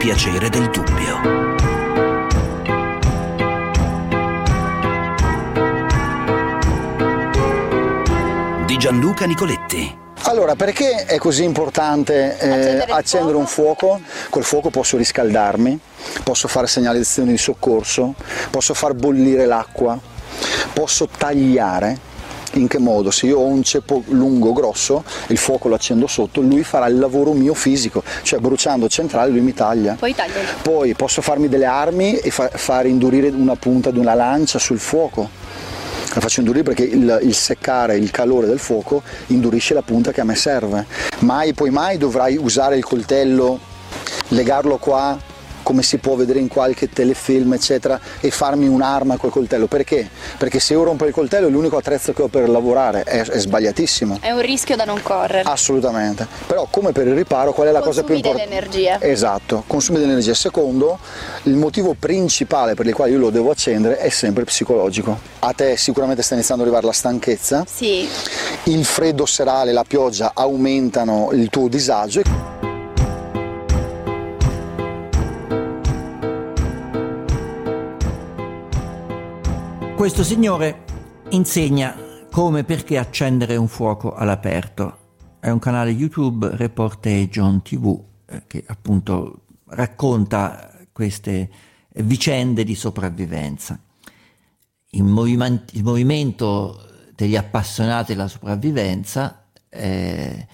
piacere del dubbio. Di Gianluca Nicoletti. Allora, perché è così importante accendere un fuoco? Col fuoco posso riscaldarmi, posso fare segnalazioni di soccorso, posso far bollire l'acqua, posso tagliare. In che modo? Se io ho un ceppo lungo, grosso, il fuoco lo accendo sotto, lui farà il lavoro mio fisico, cioè bruciando centrale lui mi taglia. Poi posso farmi delle armi e far indurire una punta di una lancia sul fuoco. La faccio indurire perché il seccare, il calore del fuoco indurisce la punta che a me serve. Mai dovrai usare il coltello, legarlo qua, come si può vedere in qualche telefilm eccetera, e farmi un'arma col coltello. Perché? Perché se io rompo il coltello è l'unico attrezzo che ho per lavorare, è sbagliatissimo. È un rischio da non correre. Assolutamente. Però come per il riparo, qual è la cosa più importante? Consumi dell'energia. Esatto, consumi dell'energia. Secondo, il motivo principale per il quale io lo devo accendere è sempre psicologico. A te sicuramente sta iniziando ad arrivare la stanchezza. Sì. Il freddo serale, la pioggia aumentano il tuo disagio. Questo signore insegna come e perché accendere un fuoco all'aperto. È un canale YouTube, Reportage on TV, che appunto racconta queste vicende di sopravvivenza. Il movimento degli appassionati della sopravvivenza è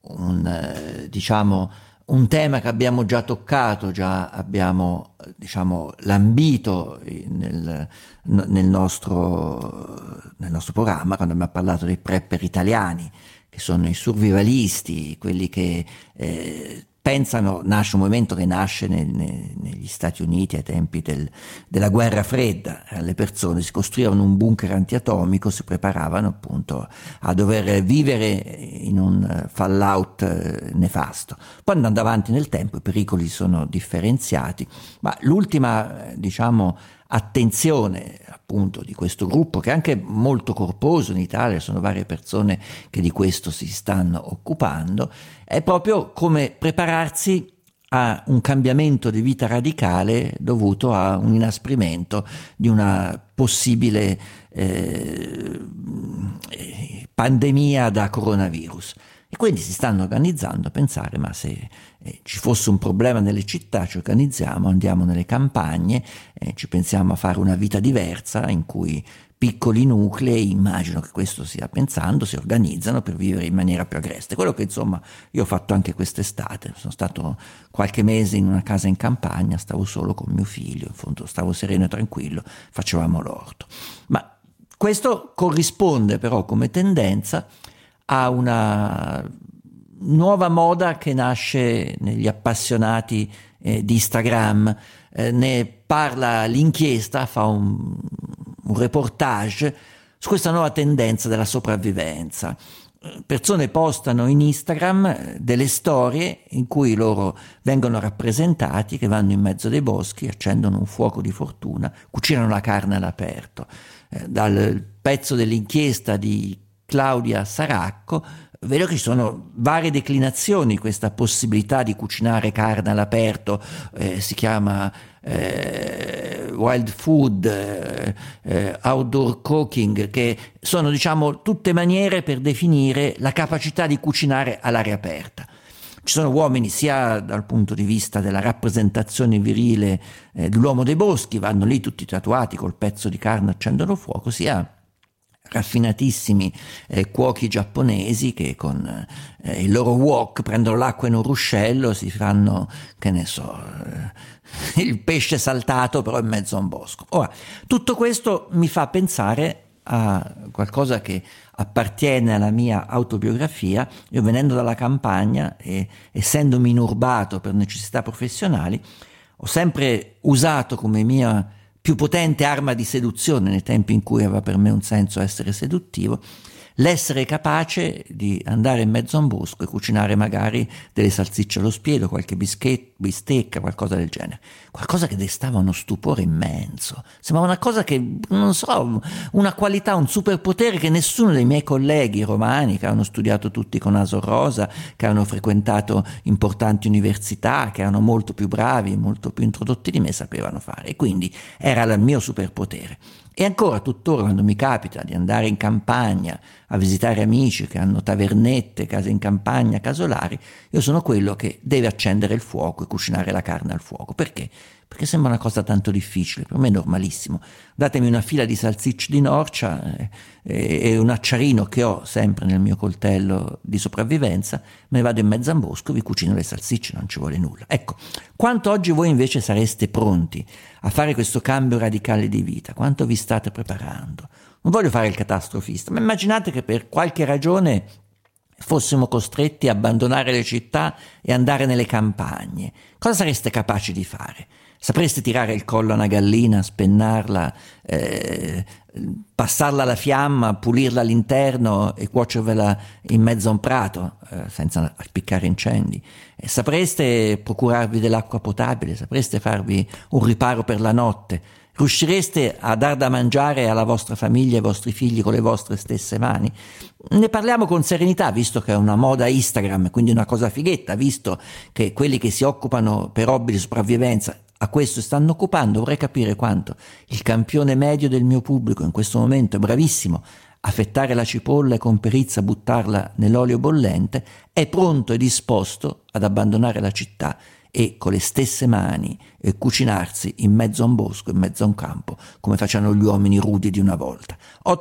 un tema che abbiamo già toccato, già abbiamo lambito nel nostro programma, quando abbiamo parlato dei prepper italiani, che sono i survivalisti, quelli che pensano, nasce un movimento che nasce negli Stati Uniti ai tempi della guerra fredda. Le persone si costruivano un bunker antiatomico, si preparavano appunto a dover vivere in un fallout nefasto. Poi andando avanti nel tempo i pericoli sono differenziati, ma l'ultima attenzione appunto di questo gruppo, che è anche molto corposo in Italia, sono varie persone che di questo si stanno occupando, è proprio come prepararsi a un cambiamento di vita radicale dovuto a un inasprimento di una possibile pandemia da coronavirus. E quindi si stanno organizzando a pensare, ma se ci fosse un problema nelle città ci organizziamo, andiamo nelle campagne, ci pensiamo a fare una vita diversa in cui piccoli nuclei, immagino che questo stia pensando, si organizzano per vivere in maniera più agreste. Quello che insomma io ho fatto anche quest'estate, sono stato qualche mese in una casa in campagna, stavo solo con mio figlio, in fondo stavo sereno e tranquillo, facevamo l'orto. Ma questo corrisponde però come tendenza a una nuova moda che nasce negli appassionati di Instagram. Ne parla l'inchiesta, fa un reportage su questa nuova tendenza della sopravvivenza. Persone postano in Instagram delle storie in cui loro vengono rappresentati che vanno in mezzo dei boschi, accendono un fuoco di fortuna, cucinano la carne all'aperto. Dal pezzo dell'inchiesta di Claudia Saracco vedo che ci sono varie declinazioni di questa possibilità di cucinare carne all'aperto, si chiama wild food, outdoor cooking, che sono tutte maniere per definire la capacità di cucinare all'aria aperta. Ci sono uomini sia dal punto di vista della rappresentazione virile dell'uomo dei boschi, vanno lì tutti tatuati col pezzo di carne, accendono fuoco, sia raffinatissimi cuochi giapponesi che con il loro wok prendono l'acqua in un ruscello, si fanno, che ne so, il pesce saltato però in mezzo a un bosco. Ora, tutto questo mi fa pensare a qualcosa che appartiene alla mia autobiografia. Io, venendo dalla campagna e essendomi inurbato per necessità professionali, ho sempre usato come mia più potente arma di seduzione, nei tempi in cui aveva per me un senso essere seduttivo, l'essere capace di andare in mezzo a un bosco e cucinare magari delle salsicce allo spiedo, qualche bistecca, qualcosa del genere. Qualcosa che destava uno stupore immenso. Sembrava una cosa che, non so, una qualità, un superpotere che nessuno dei miei colleghi romani, che hanno studiato tutti con Asor Rosa, che hanno frequentato importanti università, che erano molto più bravi, molto più introdotti di me, sapevano fare. E quindi era il mio superpotere. E ancora tuttora, quando mi capita di andare in campagna a visitare amici che hanno tavernette, case in campagna, casolari, io sono quello che deve accendere il fuoco e cucinare la carne al fuoco. Perché? Perché sembra una cosa tanto difficile, per me è normalissimo. Datemi una fila di salsicce di Norcia e un acciarino che ho sempre nel mio coltello di sopravvivenza, me ne vado in mezzo a un bosco, vi cucino le salsicce, non ci vuole nulla. Ecco, quanto oggi voi invece sareste pronti a fare questo cambio radicale di vita? Quanto vi state preparando? Non voglio fare il catastrofista, ma immaginate che per qualche ragione fossimo costretti a abbandonare le città e andare nelle campagne. Cosa sareste capaci di fare? Sapreste tirare il collo a una gallina, spennarla, passarla alla fiamma, pulirla all'interno e cuocervela in mezzo a un prato, senza appiccare incendi? Sapreste procurarvi dell'acqua potabile? Sapreste farvi un riparo per la notte? Riuscireste a dar da mangiare alla vostra famiglia e ai vostri figli con le vostre stesse mani? Ne parliamo con serenità, visto che è una moda Instagram, quindi una cosa fighetta, visto che quelli che si occupano per hobby di sopravvivenza a questo stanno occupando. Vorrei capire quanto il campione medio del mio pubblico in questo momento è bravissimo a fettare la cipolla e con perizia buttarla nell'olio bollente, è pronto e disposto ad abbandonare la città e con le stesse mani cucinarsi in mezzo a un bosco, in mezzo a un campo, come facevano gli uomini rudi di una volta.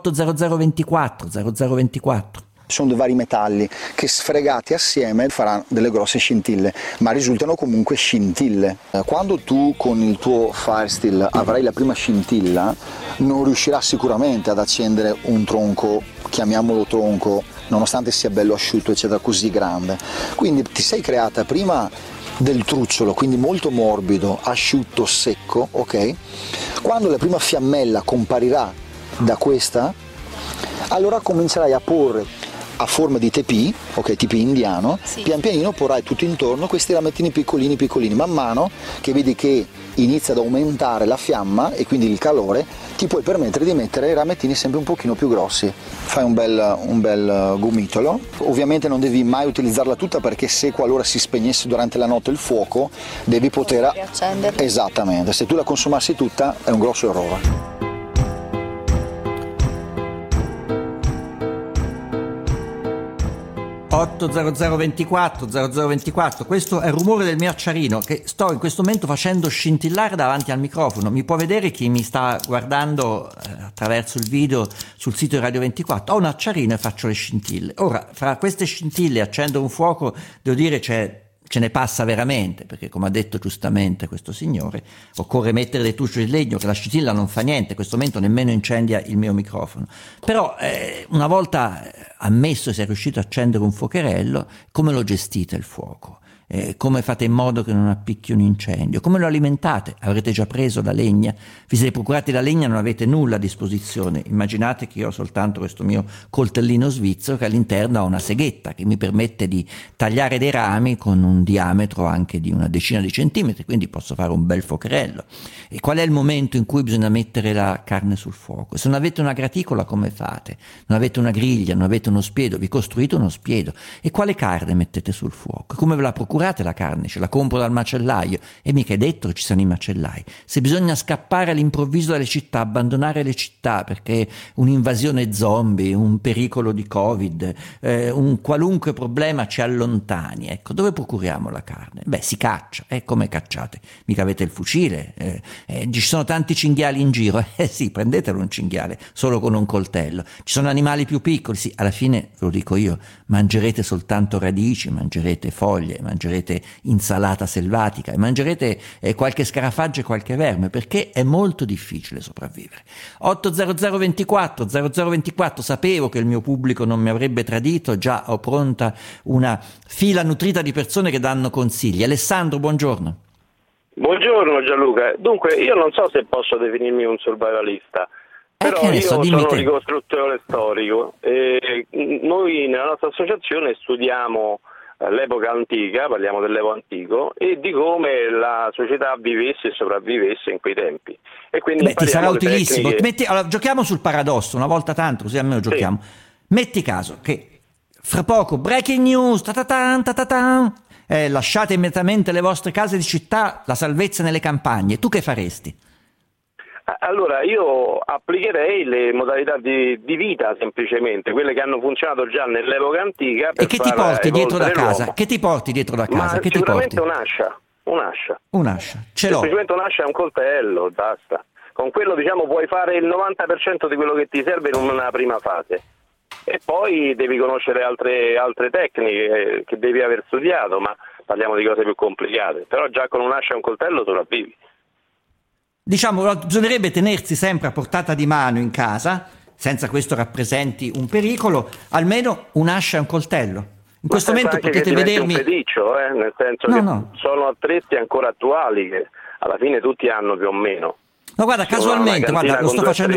80024 0024. Sono due vari metalli che sfregati assieme faranno delle grosse scintille, ma risultano comunque scintille. Quando tu con il tuo Firesteel avrai la prima scintilla, non riuscirà sicuramente ad accendere un tronco, chiamiamolo tronco, nonostante sia bello asciutto eccetera, così grande. Quindi ti sei creata prima del trucciolo, quindi molto morbido, asciutto, secco, ok? Quando la prima fiammella comparirà da questa, allora comincerai a porre a forma di tepì, ok, tepì indiano, sì. Pian pianino porrai tutto intorno questi ramettini piccolini piccolini, man mano che vedi che inizia ad aumentare la fiamma e quindi il calore, ti puoi permettere di mettere i ramettini sempre un pochino più grossi. Fai un bel gomitolo, ovviamente non devi mai utilizzarla tutta, perché se qualora si spegnesse durante la notte il fuoco devi poter riaccenderla. Esattamente, se tu la consumassi tutta è un grosso errore. 80024 questo è il rumore del mio acciarino che sto in questo momento facendo scintillare davanti al microfono. Mi può vedere chi mi sta guardando attraverso il video sul sito di Radio 24. Ho un acciarino e faccio le scintille. Ora, fra queste scintille accendo un fuoco, devo dire ce ne passa veramente, perché come ha detto giustamente questo signore, occorre mettere dei tucci di legno, che la scintilla non fa niente, in questo momento nemmeno incendia il mio microfono. Però una volta ammesso si è riuscito a accendere un fuocherello, come lo gestite il fuoco? Come fate in modo che non appicchi un incendio? Come lo alimentate? Avrete già preso la legna? Vi siete procurati la legna, non avete nulla a disposizione. Immaginate che io ho soltanto questo mio coltellino svizzero che all'interno ha una seghetta che mi permette di tagliare dei rami con un diametro anche di una decina di centimetri, quindi posso fare un bel fuocherello. E qual è il momento in cui bisogna mettere la carne sul fuoco? Se non avete una graticola, come fate? Non avete una griglia, non avete uno spiedo, vi costruite uno spiedo. E quale carne mettete sul fuoco? Come ve la procurate la carne? Ce la compro dal macellaio? E mica è detto che ci siano i macellai. Se bisogna scappare all'improvviso dalle città, abbandonare le città perché un'invasione zombie, un pericolo di Covid, un qualunque problema ci allontani, ecco, dove procuriamo la carne? Beh, si caccia. Come cacciate? Mica avete il fucile? Ci sono tanti cinghiali in giro. Sì, prendetelo un cinghiale solo con un coltello. Ci sono animali più piccoli, sì, alla fine, ve lo dico io, mangerete soltanto radici, mangerete foglie, mangerete insalata selvatica e mangerete qualche scarafaggio e qualche verme, perché è molto difficile sopravvivere. 80024 sapevo che il mio pubblico non mi avrebbe tradito, già ho pronta una fila nutrita di persone che danno consigli. Alessandro, buongiorno. Buongiorno Gianluca, dunque io non so se posso definirmi un survivalista, Però io sono un ricostruttore storico e noi nella nostra associazione studiamo l'epoca antica, parliamo dell'epoca antico, e di come la società vivesse e sopravvivesse in quei tempi. E quindi ti sarà utilissimo. tecniche... Allora, giochiamo sul paradosso una volta tanto, così almeno giochiamo. Metti caso che fra poco breaking news, lasciate immediatamente le vostre case di città, la salvezza nelle campagne. Tu che faresti? Allora, io applicherei le modalità di vita semplicemente, quelle che hanno funzionato già nell'epoca antica. E che ti porti dietro da casa? L'uomo. Che ti porti dietro da casa? Ma che sicuramente ti porti? Un'ascia. Ce l'ho. Semplicemente un'ascia e un coltello, basta. Con quello, diciamo, puoi fare il 90% di quello che ti serve in una prima fase. E poi devi conoscere altre tecniche che devi aver studiato, ma parliamo di cose più complicate. Però già con un'ascia e un coltello sopravvivi. Diciamo, bisognerebbe tenersi sempre a portata di mano in casa, senza questo rappresenti un pericolo, almeno un'ascia e un coltello. In questo momento potete vedermi... un feticcio, nel senso sono attrezzi ancora attuali che alla fine tutti hanno più o meno. No, guarda, casualmente, lo sto facendo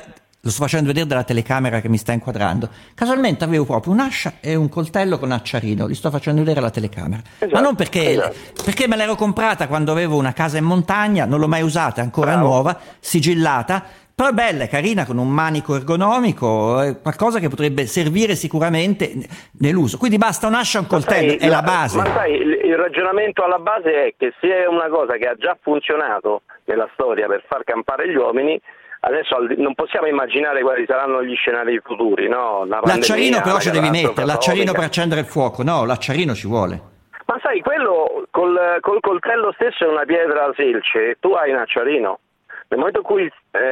vedere dalla telecamera che mi sta inquadrando. Casualmente avevo proprio un'ascia e un coltello con acciarino, li sto facendo vedere alla telecamera. Ma non perché me l'ero comprata quando avevo una casa in montagna, non l'ho mai usata, è ancora nuova, sigillata, però è bella, è carina, con un manico ergonomico, è qualcosa che potrebbe servire sicuramente nell'uso. Quindi basta un'ascia e un coltello, è la base. Ma sai, il ragionamento alla base è che se è una cosa che ha già funzionato nella storia per far campare gli uomini, adesso non possiamo immaginare quali saranno gli scenari futuri, no? L'acciarino però ci devi mettere, l'acciarino per accendere il fuoco, no, l'acciarino ci vuole. Ma sai, quello col coltello stesso è una pietra selce, tu hai un acciarino. Nel momento in cui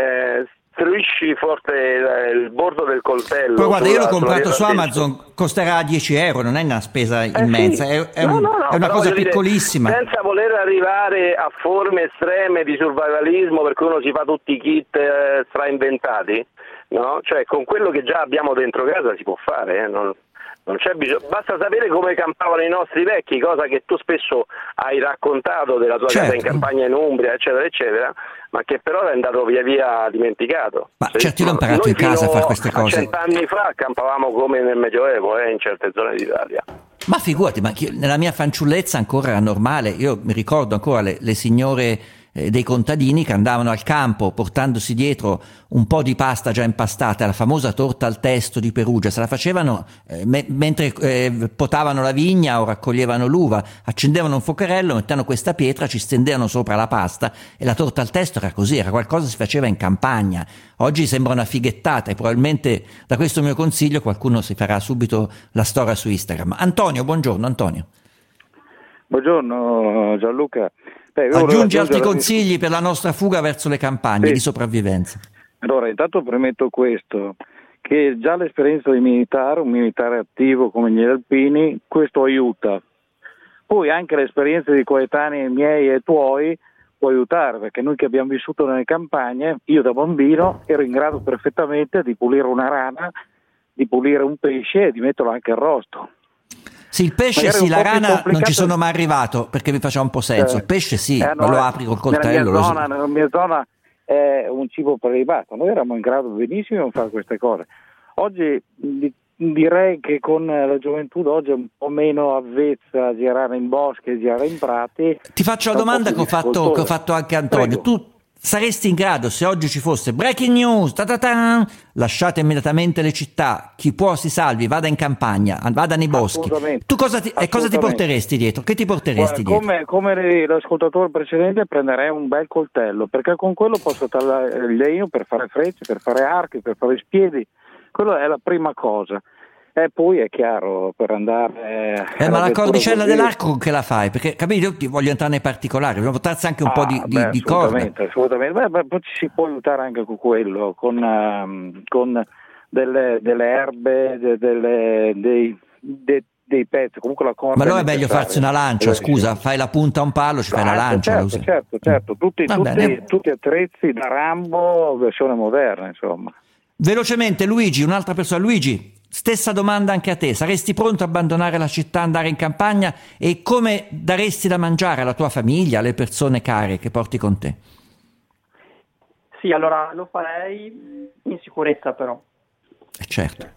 strisci forte il bordo del coltello... Poi guarda, io l'ho comprato su Amazon, costerà 10 euro, non è una spesa immensa, sì. è una cosa piccolissima. Senza voler arrivare a forme estreme di survivalismo per cui uno si fa tutti i kit strainventati, no? Cioè con quello che già abbiamo dentro casa si può fare, non c'è bisogno, basta sapere come campavano i nostri vecchi, cosa che tu spesso hai raccontato della tua casa in campagna in Umbria, eccetera, eccetera, ma che però è andato via via dimenticato. Ma certo, io ho imparato in casa a fare queste cose. 100 anni fa campavamo come nel Medioevo, in certe zone d'Italia. Ma figurati, nella mia fanciullezza ancora era normale, io mi ricordo ancora le signore dei contadini che andavano al campo portandosi dietro un po' di pasta già impastata, la famosa torta al testo di Perugia, se la facevano mentre potavano la vigna o raccoglievano l'uva, accendevano un fuocherello, mettevano questa pietra, ci stendevano sopra la pasta e la torta al testo era così, era qualcosa che si faceva in campagna. Oggi sembra una fighettata e probabilmente da questo mio consiglio qualcuno si farà subito la storia su Instagram. Antonio, buongiorno Antonio. Buongiorno Gianluca. Aggiungi altri consigli per la nostra fuga verso le campagne di sopravvivenza. Allora, intanto premetto questo, che già l'esperienza di un militare attivo come gli alpini, questo aiuta. Poi anche l'esperienza di coetanei miei e tuoi può aiutare, perché noi che abbiamo vissuto nelle campagne, io da bambino ero in grado perfettamente di pulire una rana, di pulire un pesce e di metterlo anche arrosto. Sì, il pesce sì, la rana non ci sono mai arrivato perché mi faceva un po' senso. Il pesce sì, lo apri col coltello. Nella mia zona è un cibo prelibato, noi eravamo in grado benissimo di fare queste cose. Oggi direi che con la gioventù d'oggi è un po' meno avvezza a girare in boschi e girare in prati. Ti faccio la domanda che ho fatto anche a Antonio. Prego. Tu saresti in grado, se oggi ci fosse breaking news, lasciate immediatamente le città, chi può si salvi, vada in campagna, vada nei boschi. Tu cosa ti porteresti dietro? Che ti porteresti dietro? Come l'ascoltatore precedente prenderei un bel coltello, perché con quello posso tagliare il legno per fare frecce, per fare archi, per fare spiedi. Quello è la prima cosa. E poi è chiaro, per andare... ma la cordicella dell'arco con che la fai? Perché, capito, io ti voglio entrare nei particolari, voglio portarsi anche un po' di corda. Assolutamente, poi ci si può aiutare anche con quello, con delle erbe, dei pezzi, comunque la corda... Ma allora è meglio farsi una lancia, scusa, fai la punta a un palo, ci fai la lancia. Certo, tutti attrezzi da Rambo, versione moderna, insomma. Velocemente Luigi, un'altra persona. Luigi, stessa domanda anche a te, saresti pronto a abbandonare la città, andare in campagna e come daresti da mangiare alla tua famiglia, alle persone care che porti con te? Sì, allora lo farei in sicurezza, però. Certo.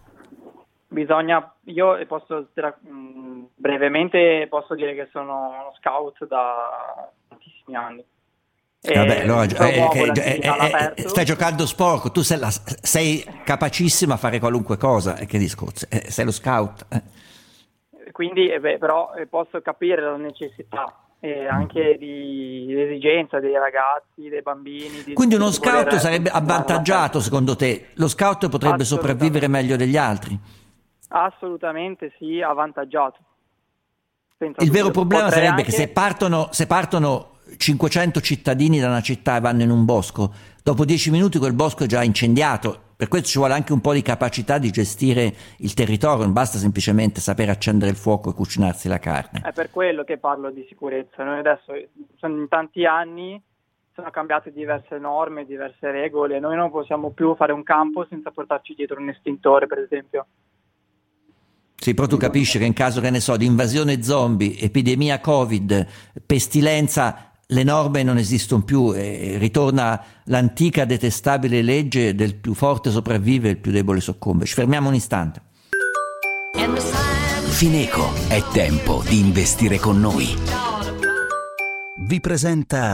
Io brevemente posso dire che sono uno scout da tantissimi anni. Vabbè, allora, all'aperto. stai giocando sporco, tu sei capacissimo a fare qualunque cosa, che discorso, sei lo scout. Quindi però posso capire la necessità anche di l'esigenza dei ragazzi, dei bambini. Quindi uno scout sarebbe avvantaggiato, secondo te? Lo scout potrebbe sopravvivere meglio degli altri? Assolutamente sì, avvantaggiato. Il vero problema sarebbe che se partono 500 cittadini da una città e vanno in un bosco, dopo 10 minuti quel bosco è già incendiato. Per questo ci vuole anche un po' di capacità di gestire il territorio, non basta semplicemente sapere accendere il fuoco e cucinarsi la carne. È per quello che parlo di sicurezza. Noi adesso, in tanti anni, sono cambiate diverse norme, diverse regole. Noi non possiamo più fare un campo senza portarci dietro un estintore, per esempio. Sì, però tu capisci che in caso, che ne so, di invasione zombie, epidemia Covid, pestilenza, le norme non esistono più e ritorna l'antica detestabile legge del più forte sopravvive e il più debole soccombe. Ci fermiamo un istante. Fineco, è tempo di investire con noi. Vi presenta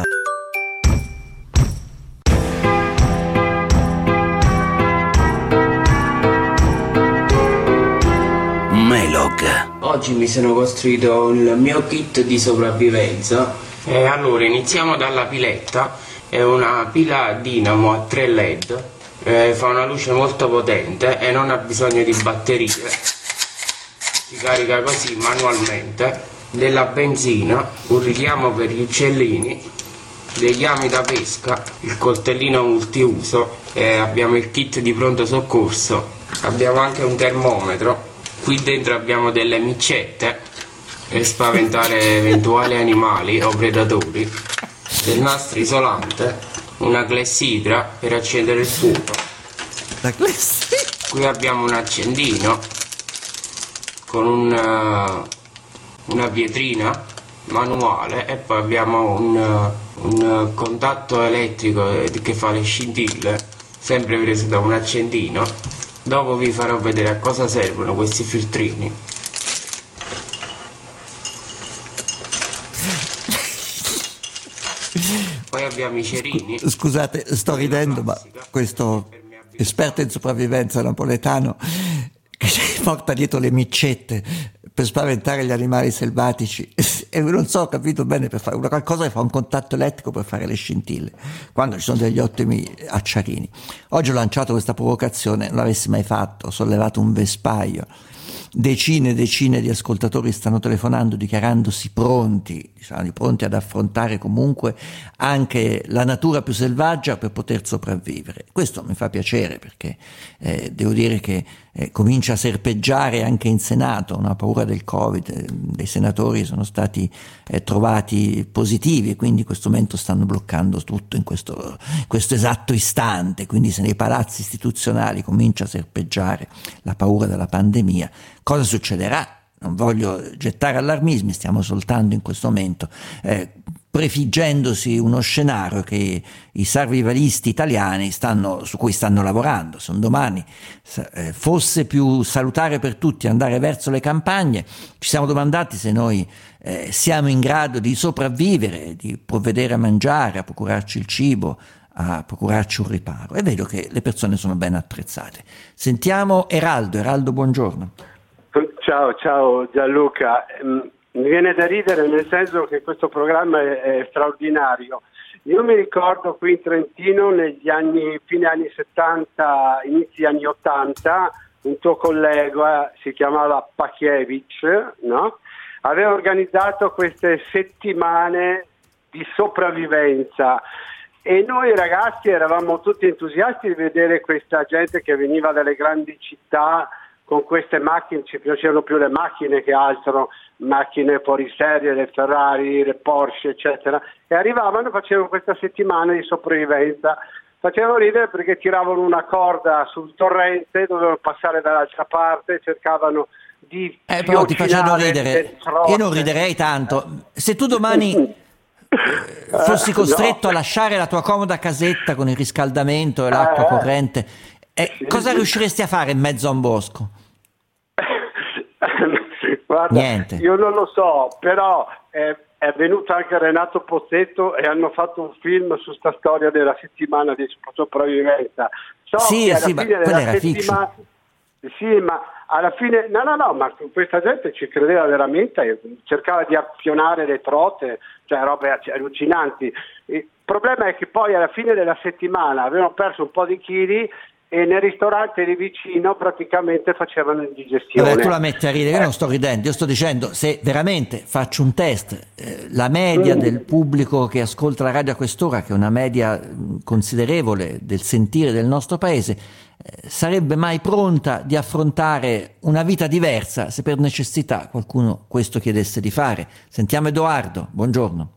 Melog. Oggi mi sono costruito il mio kit di sopravvivenza. Allora iniziamo dalla piletta. È una pila dinamo a 3 LED, fa una luce molto potente e non ha bisogno di batterie, si carica così manualmente. Della benzina, un richiamo per gli uccellini, degli ami da pesca, il coltellino multiuso, abbiamo il kit di pronto soccorso, abbiamo anche un termometro. Qui dentro abbiamo delle micette per spaventare eventuali animali o predatori, del nastro isolante, una clessidra per accendere il fuoco. Qui abbiamo un accendino con una pietrina manuale e poi abbiamo un contatto elettrico che fa le scintille, sempre preso da un accendino. Dopo vi farò vedere a cosa servono questi filtrini. Poi abbiamo i cerini. Scusate, sto ridendo, ma questo esperto in sopravvivenza napoletano che si porta dietro le micette per spaventare gli animali selvatici e non so, ho capito bene, per fare una qualcosa che fa un contatto elettrico per fare le scintille, quando ci sono degli ottimi acciarini. Oggi ho lanciato questa provocazione, non l'avessi mai fatto, ho sollevato un vespaio. Decine e decine di ascoltatori stanno telefonando dichiarandosi pronti ad affrontare comunque anche la natura più selvaggia per poter sopravvivere. Questo mi fa piacere perché devo dire che comincia a serpeggiare anche in Senato una paura del Covid. Dei senatori sono stati trovati positivi e quindi in questo momento stanno bloccando tutto in questo esatto istante. Quindi se nei palazzi istituzionali comincia a serpeggiare la paura della pandemia, cosa succederà? Non voglio gettare allarmismi, stiamo soltanto in questo momento prefiggendosi uno scenario che i survivalisti italiani su cui stanno lavorando. Se un domani fosse più salutare per tutti andare verso le campagne, ci siamo domandati se noi siamo in grado di sopravvivere, di provvedere a mangiare, a procurarci il cibo, a procurarci un riparo. E vedo che le persone sono ben attrezzate. Sentiamo Eraldo, buongiorno. Ciao Gianluca, mi viene da ridere nel senso che questo programma è straordinario. Io mi ricordo qui in Trentino fine anni 70, inizi anni 80, un tuo collega, si chiamava Pachievich, no? Aveva organizzato queste settimane di sopravvivenza e noi ragazzi eravamo tutti entusiasti di vedere questa gente che veniva dalle grandi città con queste macchine. Ci piacevano più le macchine che altro, macchine fuori serie, le Ferrari, le Porsche, eccetera, e arrivavano, facevano questa settimana di sopravvivenza. Facevano ridere perché tiravano una corda sul torrente, dovevano passare dall'altra parte, cercavano di però ti facevano ridere. Io non riderei tanto. Se tu domani fossi costretto a lasciare la tua comoda casetta con il riscaldamento e l'acqua corrente, cosa riusciresti a fare in mezzo a un bosco? Guarda, Niente. Io non lo so, però è venuto anche Renato Pozzetto e hanno fatto un film su sta storia della settimana di sopravvivenza. Sì, ma quella era fiction. Sì, ma alla fine ma questa gente ci credeva veramente, cercava di affionare le trote, cioè robe allucinanti. Il problema è che poi alla fine della settimana avevano perso un po' di chili e nel ristorante lì vicino praticamente facevano indigestione. Vabbè, tu la metti a ridere, io non sto ridendo, io sto dicendo, se veramente faccio un test, la media del pubblico che ascolta la radio a quest'ora, che è una media considerevole del sentire del nostro paese, sarebbe mai pronta di affrontare una vita diversa se per necessità qualcuno questo chiedesse di fare? Sentiamo Edoardo, buongiorno.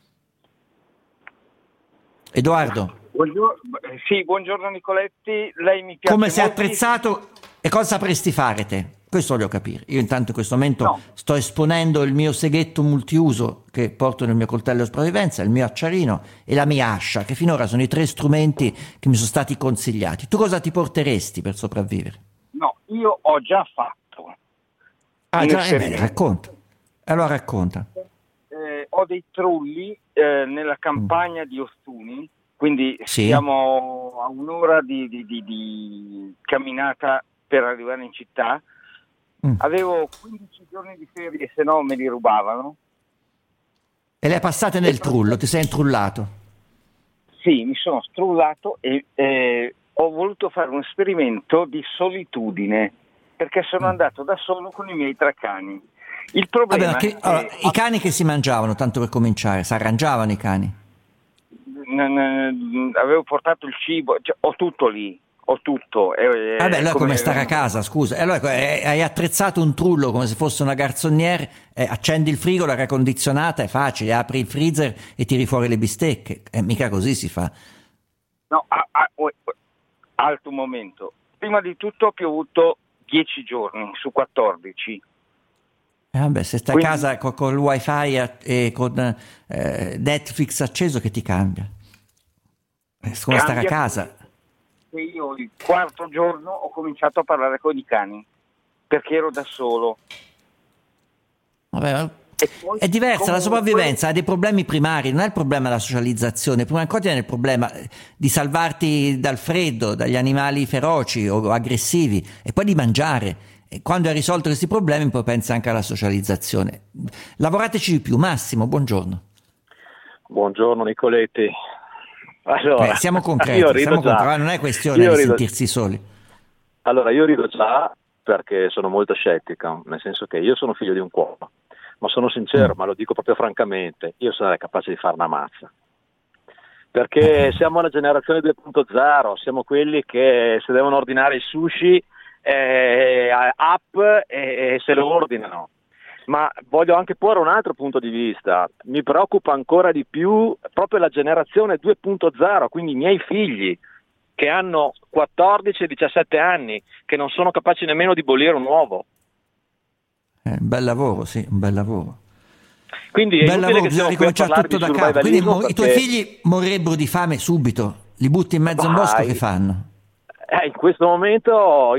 Edoardo. Buongiorno Nicoletti, lei mi piace. Come sei attrezzato e cosa sapresti fare te? Questo voglio capire. Io intanto in questo momento sto esponendo il mio seghetto multiuso che porto nel mio coltello di sopravvivenza, il mio acciarino e la mia ascia, che finora sono i 3 strumenti che mi sono stati consigliati. Tu cosa ti porteresti per sopravvivere? No, io ho già fatto. Racconta. Allora racconta. Ho dei trulli nella campagna di Ostuni, quindi siamo a un'ora di camminata per arrivare in città. Avevo 15 giorni di ferie, se no me li rubavano. E le hai passate nel trullo, ti sei intrullato? Sì, mi sono strullato e ho voluto fare un esperimento di solitudine, perché sono andato da solo con i miei 3 cani. Il problema i cani che si mangiavano, tanto per cominciare, si arrangiavano i cani? Avevo portato il cibo, ho tutto lì, ho tutto. Allora come stare a casa, scusa. Allora hai attrezzato un trullo come se fosse una garçonnière, accendi il frigo, l'aria condizionata, è facile, apri il freezer e tiri fuori le bistecche. Mica così si fa. No, alto un momento. Prima di tutto ha piovuto 10 giorni su 14. Se stai a casa con il wifi e con Netflix acceso, che ti cambia? Come stare a casa. E io il 4º giorno ho cominciato a parlare con i cani perché ero da solo. Vabbè, è diversa la sopravvivenza, ha dei problemi primari, non è il problema della socializzazione. Prima ancora è il problema di salvarti dal freddo, dagli animali feroci o aggressivi, e poi di mangiare. E quando hai risolto questi problemi poi pensa anche alla socializzazione. Lavorateci di più. Massimo, buongiorno. Buongiorno Nicoletti. Allora, siamo concreti, non è questione di sentirsi soli. Allora, io rido già perché sono molto scettico, nel senso che io sono figlio di un cuoco, ma sono sincero, ma lo dico proprio francamente, io sarei capace di fare una mazza. Perché siamo la generazione 2.0, siamo quelli che se devono ordinare il sushi app e se lo ordinano. Ma voglio anche porre un altro punto di vista. Mi preoccupa ancora di più proprio la generazione 2.0, quindi i miei figli che hanno 14 e 17 anni, che non sono capaci nemmeno di bollire un uovo. Un bel lavoro, sì, un bel lavoro. Quindi bel lavoro, bisogna ricominciare tutto da capo. Quindi i tuoi figli morirebbero di fame subito, li butti in mezzo a un bosco, che fanno? In questo momento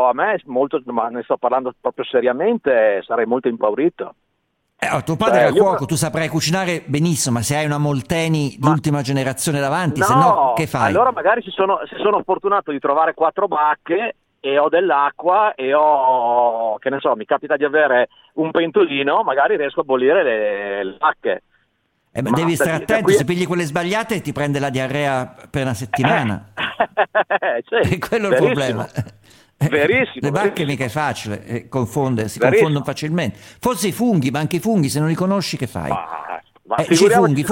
ma ne sto parlando proprio seriamente, sarei molto impaurito. Tuo padre era cuoco, tu saprai cucinare benissimo, ma se hai una Molteni di ultima generazione davanti, se no che fai? Allora magari se sono fortunato di trovare 4 bacche e ho dell'acqua e ho, che ne so, mi capita di avere un pentolino, magari riesco a bollire le bacche. Ma devi stare attento, se pigli quelle sbagliate ti prende la diarrea per una settimana. Sì, quello è il problema. Verissimo. Le bacche mica è facile, si confondono facilmente. Forse i funghi, ma anche i funghi, se non li conosci, che fai? Ma i funghi.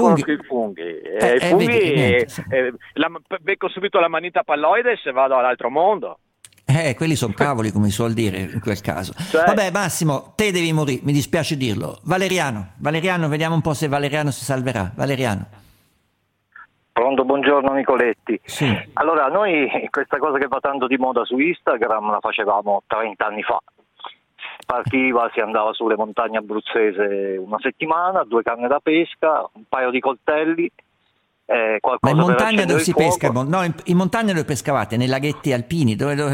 Becco subito la manita palloide se vado all'altro mondo. Quelli sono cavoli, come si suol dire in quel caso. Vabbè, Massimo, te devi morire, mi dispiace dirlo. Valeriano, vediamo un po' se Valeriano si salverà. Valeriano. Pronto, buongiorno Nicoletti. Sì. Allora, noi questa cosa che va tanto di moda su Instagram la facevamo 30 anni fa. partiva, si andava sulle montagne abruzzese una settimana, 2 canne da pesca, un paio di coltelli, ma in montagna dove si pesca? No, in montagna dove pescavate? Nei laghetti alpini?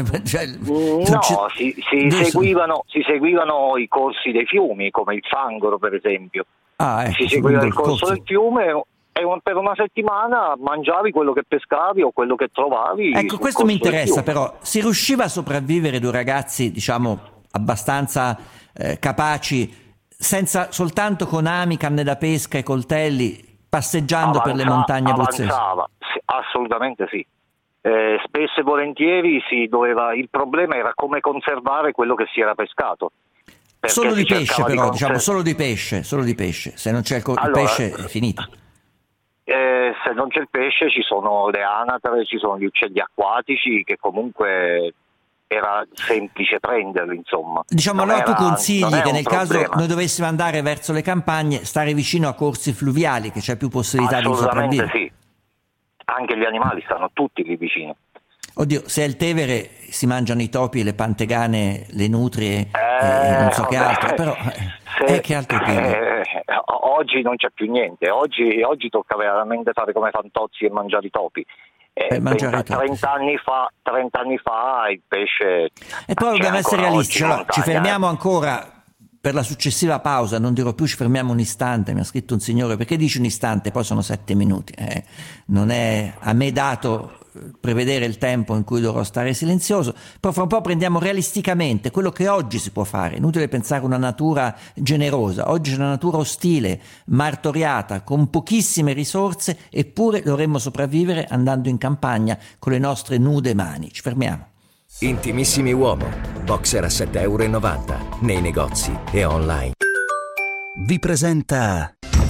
Si seguivano i corsi dei fiumi, come il Fangoro per esempio. Si seguiva il corso del fiume e per una settimana mangiavi quello che pescavi o quello che trovavi. Ecco, questo mi interessa però. Si riusciva a sopravvivere 2 ragazzi, diciamo, abbastanza capaci, senza soltanto con ami, canne da pesca e coltelli, passeggiando per le montagne abruzzesi? Assolutamente sì. Spesso e volentieri il problema era come conservare quello che si era pescato. Solo di pesce però, solo di pesce. Se non c'è il pesce è finito. Se non c'è il pesce ci sono le anatre, ci sono gli uccelli acquatici che comunque era semplice prenderli, insomma. Diciamo, allora tu consigli che nel caso noi dovessimo andare verso le campagne, stare vicino a corsi fluviali, che c'è più possibilità di sopravvivere? Sì, anche gli animali stanno tutti lì vicino. Oddio, se è il Tevere si mangiano i topi, le pantegane, le nutrie, non so che altro, però che altro oggi non c'è più niente, oggi tocca veramente fare come Fantozzi e mangiare i topi. 30 anni fa il pesce. E poi dobbiamo essere realistici, allora, ci fermiamo ancora per la successiva pausa, non dirò più ci fermiamo un istante, mi ha scritto un signore, perché dici un istante, poi sono 7 minuti, non è a me dato prevedere il tempo in cui dovrò stare silenzioso, però fra un po' prendiamo realisticamente quello che oggi si può fare. Inutile pensare a una natura generosa, oggi c'è una natura ostile, martoriata, con pochissime risorse, eppure dovremmo sopravvivere andando in campagna con le nostre nude mani. Ci fermiamo. Intimissimi Uomo, boxer a €7,90 nei negozi e online. Vi presenta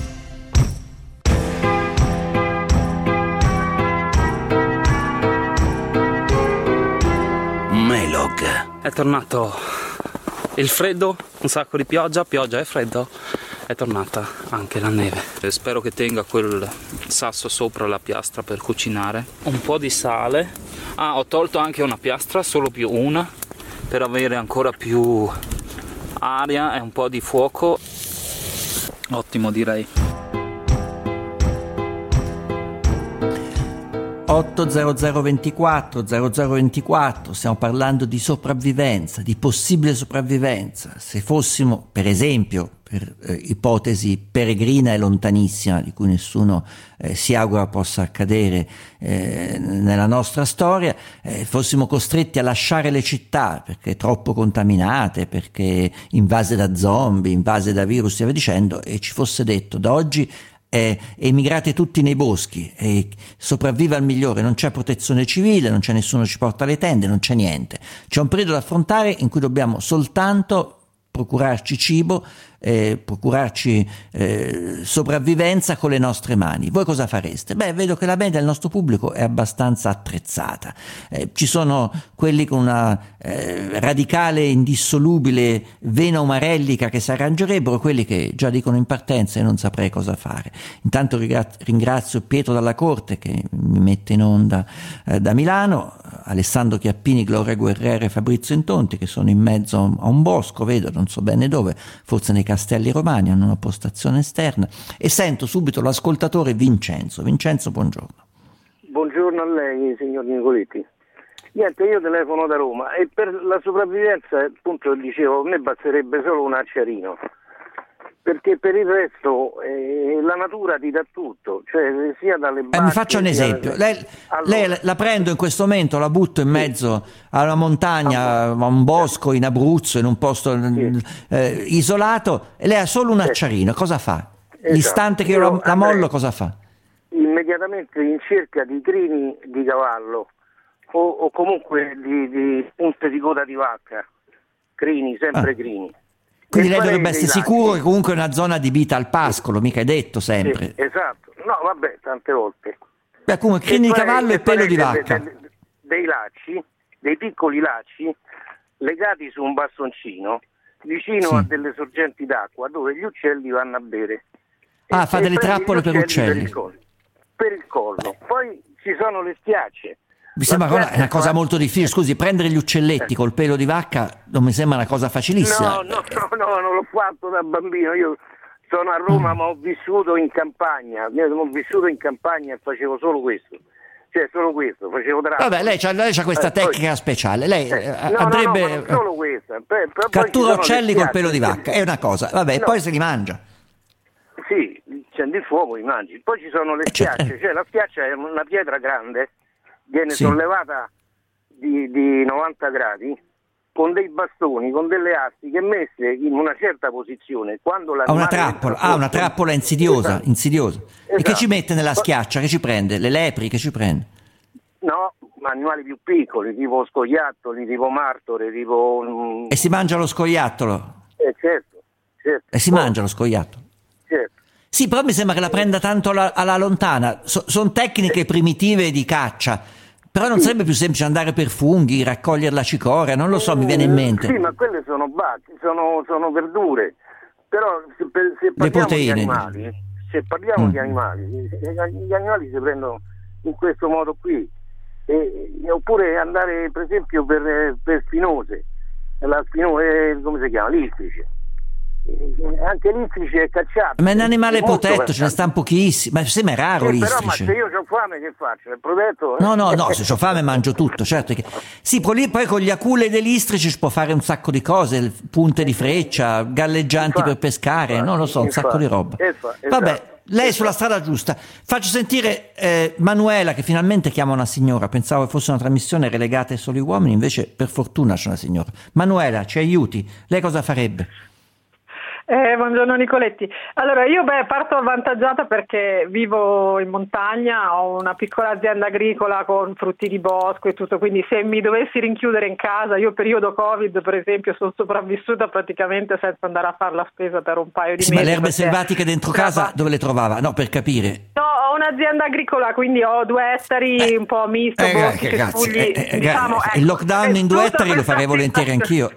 Melog. È tornato il freddo, un sacco di pioggia e freddo, è tornata anche la neve. Spero che tenga quel sasso sopra la piastra per cucinare. Un po' di sale. Ho tolto anche una piastra, solo più una, per avere ancora più aria e un po' di fuoco. Ottimo, direi. 80024 0024, stiamo parlando di sopravvivenza, di possibile sopravvivenza. Se fossimo, per esempio, per ipotesi peregrina e lontanissima, di cui nessuno si augura possa accadere nella nostra storia, fossimo costretti a lasciare le città perché troppo contaminate, perché invase da zombie, invase da virus e via dicendo, e ci fosse detto da oggi emigrate tutti nei boschi e sopravviva al migliore, non c'è protezione civile, non c'è nessuno che ci porta le tende, non c'è niente, c'è un periodo da affrontare in cui dobbiamo soltanto procurarci cibo, procurarci sopravvivenza con le nostre mani. Voi cosa fareste? Vedo che la media del nostro pubblico è abbastanza attrezzata. Ci sono quelli con una radicale, indissolubile vena umarellica che si arrangerebbero, quelli che già dicono in partenza e non saprei cosa fare. Intanto ringrazio Pietro Dalla Corte che mi mette in onda da Milano, Alessandro Chiappini, Gloria Guerrera e Fabrizio Intonti che sono in mezzo a un bosco, vedo, non so bene dove, forse nei Castelli Romani, hanno una postazione esterna, e sento subito l'ascoltatore Vincenzo. Vincenzo, buongiorno. Buongiorno a lei, signor Nicoletti. Niente, io telefono da Roma e per la sopravvivenza, appunto, dicevo, a me basterebbe solo un acciarino, perché per il resto la natura ti dà tutto, cioè sia dalle bacche... mi faccia un esempio. Lei la prendo in questo momento, la butto in mezzo a una montagna, a un bosco in Abruzzo, in un posto isolato, e lei ha solo un acciarino, cosa fa? Esatto. L'istante che io la mollo, cosa fa? Immediatamente in cerca di crini di cavallo o comunque di punte di coda di vacca, crini, sempre crini. Quindi lei dovrebbe essere sicuro che comunque è una zona adibita al pascolo, mica è detto sempre. Sì, esatto, no vabbè, tante volte. Comunque crini di cavallo e pelo di vacca. Dei lacci, dei piccoli lacci legati su un bastoncino vicino a delle sorgenti d'acqua dove gli uccelli vanno a bere. Fa delle trappole per uccelli. Per il collo. Poi ci sono le stiacce. Mi sembra una cosa molto difficile. Scusi, prendere gli uccelletti col pelo di vacca non mi sembra una cosa facilissima. No, non l'ho fatto da bambino. Io sono a Roma, ma ho vissuto in campagna. Ho vissuto in campagna e facevo solo questo. Cioè, solo questo, facevo drappo. Vabbè, lei c'ha questa tecnica speciale. Lei andrebbe. No, solo questa. Cattura uccelli col pelo di vacca, è una cosa. Vabbè, poi se li mangia. Sì, accendi il fuoco, li mangi. Poi ci sono le schiacce. Cioè, la schiaccia è una pietra grande. Viene sollevata di 90 gradi con dei bastoni, con delle astiche messe in una certa posizione. Quando una trappola insidiosa. Esatto. E che ci mette nella schiaccia? Che ci prende? Le lepri che ci prende? No, animali più piccoli, tipo scoiattoli, tipo martore, tipo... E si mangia lo scoiattolo? Certo. E si mangia lo scoiattolo? Certo. Sì, però mi sembra che la prenda tanto alla lontana. Sono tecniche primitive di caccia. Però non sarebbe più semplice andare per funghi, raccogliere la cicoria, non lo so, mi viene in mente. Sì, ma quelle sono bacche, sono verdure. Però se parliamo di animali, di animali, gli animali si prendono in questo modo qui. Oppure andare per esempio per spinose, la spinose, come si chiama? L'istrice. Anche l'istrice è cacciato. Ma è un animale protetto, ce ne stanno pochissimi. Ma sembra raro l'istrice. Però, ma se io ho fame che faccio? È protetto? No, se ho fame mangio tutto, certo. Sì, poi con gli acule dell'istrice si può fare un sacco di cose, punte di freccia, galleggianti per pescare, non lo so, un sacco di roba. Vabbè, lei è sulla strada giusta. Faccio sentire Manuela, che finalmente chiama una signora. Pensavo fosse una trasmissione relegata ai soli uomini, invece per fortuna c'è una signora. Manuela, ci aiuti? Lei cosa farebbe? Buongiorno Nicoletti. Allora io parto avvantaggiata perché vivo in montagna, ho una piccola azienda agricola con frutti di bosco e tutto, quindi se mi dovessi rinchiudere in casa, io periodo Covid per esempio sono sopravvissuta praticamente senza andare a fare la spesa per un paio di mesi. Ma le erbe selvatiche dentro casa dove le trovava? No, per capire. No, ho un'azienda agricola, quindi ho 2 ettari, un po' misto, boschi, cespugli, diciamo, il lockdown in 2 ettari lo farei volentieri anch'io.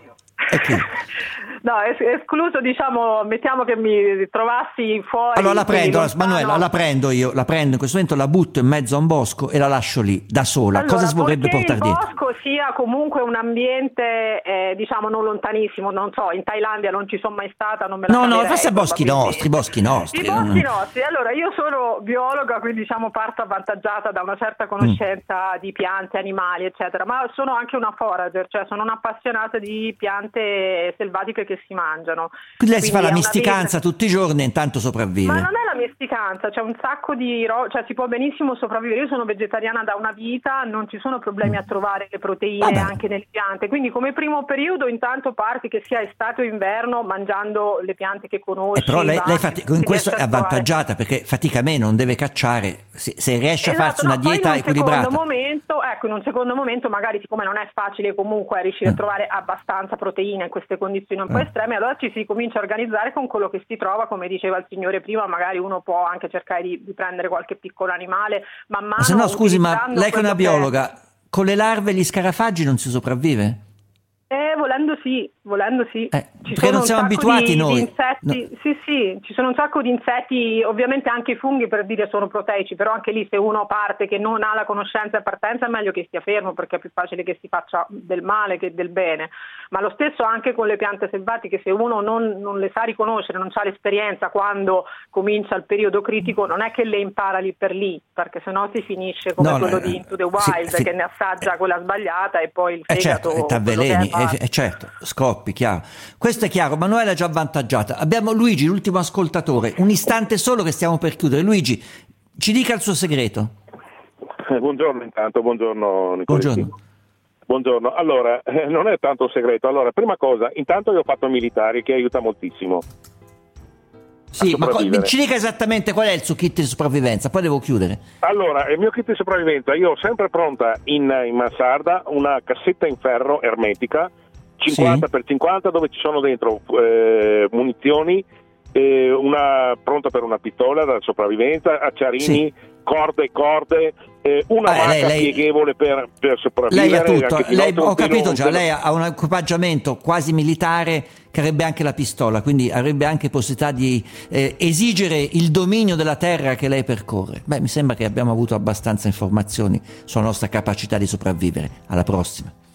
No, escluso, diciamo, mettiamo che mi trovassi fuori. Allora la prendo, Manuela, la prendo io, in questo momento la butto in mezzo a un bosco e la lascio lì, da sola. Allora, cosa si vorrebbe portare dietro? Il bosco sia comunque un ambiente, diciamo, non lontanissimo, non so, in Thailandia non ci sono mai stata, non me la No, forse boschi nostri. I boschi nostri. Allora, io sono biologa, quindi diciamo parto avvantaggiata da una certa conoscenza di piante, animali, eccetera, ma sono anche una forager, cioè sono un'appassionata di piante selvatiche che si mangiano. Quindi lei si fa la misticanza tutti i giorni e intanto sopravvive. Ma non è la misticanza, c'è un sacco di cioè si può benissimo sopravvivere. Io sono vegetariana da una vita, non ci sono problemi a trovare le proteine anche nelle piante, quindi come primo periodo intanto parti che sia estate o inverno mangiando le piante che conosci. Però lei in questo è avvantaggiata perché fatica meno, non deve cacciare, se riesce a farsi una dieta equilibrata. In un secondo momento magari, siccome non è facile comunque riuscire a trovare abbastanza proteine in queste condizioni un po' estreme, allora ci si comincia a organizzare con quello che si trova, come diceva il signore prima, magari uno può anche cercare di prendere qualche piccolo animale man mano. Ma se no, scusi, ma lei che è una biologa, con le larve e gli scarafaggi non si sopravvive? Volendo sì. Perché non siamo abituati noi. Di insetti, sì, ci sono un sacco di insetti, ovviamente anche i funghi, per dire, sono proteici, però anche lì se uno parte che non ha la conoscenza in partenza è meglio che stia fermo, perché è più facile che si faccia del male che del bene. Ma lo stesso anche con le piante selvatiche, se uno non le sa riconoscere, non ha l'esperienza quando comincia il periodo critico, non è che le impara lì per lì, perché sennò si finisce come quello di Into the Wild, che ne assaggia quella sbagliata e poi il fegato... Certo, t'avveleni, certo, scoppi, chiaro. Questo è chiaro, Manuela è già avvantaggiata. Abbiamo Luigi, l'ultimo ascoltatore, un istante solo che stiamo per chiudere. Luigi, ci dica il suo segreto. Buongiorno intanto, buongiorno Nicoletti. Buongiorno, allora, non è tanto un segreto. Allora, prima cosa, intanto io ho fatto militari, che aiuta moltissimo. Sì, ma ci dica esattamente qual è il suo kit di sopravvivenza, poi devo chiudere. Allora, il mio kit di sopravvivenza, io ho sempre pronta in mansarda una cassetta in ferro ermetica, 50x50, dove ci sono dentro munizioni, una pronta per una pistola da sopravvivenza, acciarini, corde, una macchina pieghevole per sopravvivere. Lei ha tutto, ho capito già, lei ha un equipaggiamento quasi militare che avrebbe anche la pistola, quindi avrebbe anche possibilità di esigere il dominio della terra che lei percorre. Mi sembra che abbiamo avuto abbastanza informazioni sulla nostra capacità di sopravvivere. Alla prossima.